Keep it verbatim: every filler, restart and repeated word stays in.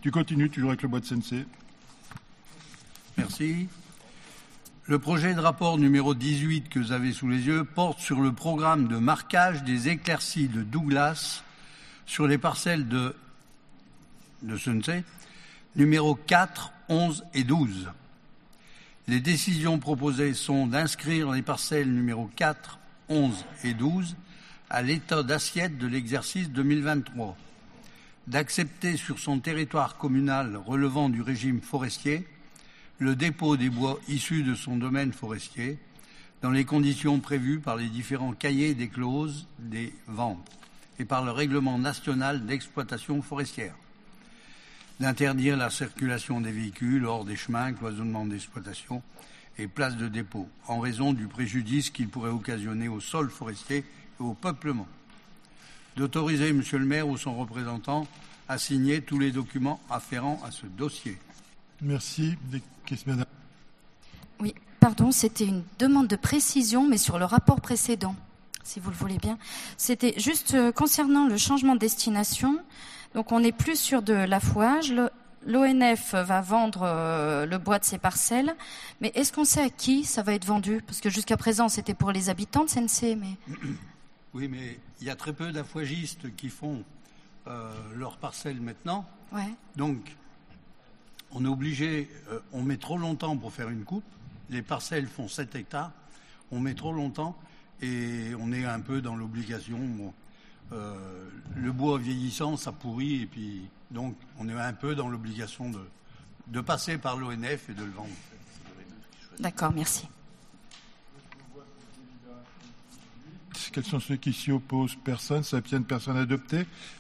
Tu continues toujours avec le bois de Sensé. Merci. Le projet de rapport numéro dix-huit que vous avez sous les yeux porte sur le programme de marquage des éclaircies de Douglas sur les parcelles de, de Sensé, numéro quatre, onze et douze. Les décisions proposées sont d'inscrire les parcelles numéro quatre, onze et douze à l'état d'assiette de l'exercice deux mille vingt-trois, d'accepter sur son territoire communal relevant du régime forestier le dépôt des bois issus de son domaine forestier dans les conditions prévues par les différents cahiers des clauses des ventes et par le règlement national d'exploitation forestière, d'interdire la circulation des véhicules hors des chemins, cloisonnement d'exploitation et places de dépôt en raison du préjudice qu'il pourrait occasionner au sol forestier et au peuplement, d'autoriser Monsieur le maire ou son représentant à signer tous les documents afférents à ce dossier. Merci. Des questions, madame. Oui, pardon, c'était une demande de précision, mais sur le rapport précédent, si vous le voulez bien. C'était juste euh, concernant le changement de destination. Donc on n'est plus sur de l'affouage. L'O N F va vendre euh, le bois de ses parcelles, mais est-ce qu'on sait à qui ça va être vendu? Parce que jusqu'à présent, c'était pour les habitants de Sensé, mais... Oui, mais il y a très peu d'affouagistes qui font euh, leurs parcelles maintenant. Ouais. Donc, on est obligé, euh, on met trop longtemps pour faire une coupe. Les parcelles font sept hectares. On met trop longtemps et on est un peu dans l'obligation. Bon, euh, le bois vieillissant, ça pourrit et puis donc on est un peu dans l'obligation de, de passer par l'O N F et de le vendre. D'accord, merci. Quels sont ceux qui s'y opposent? Personne. S'abstiennent? Personne adopté.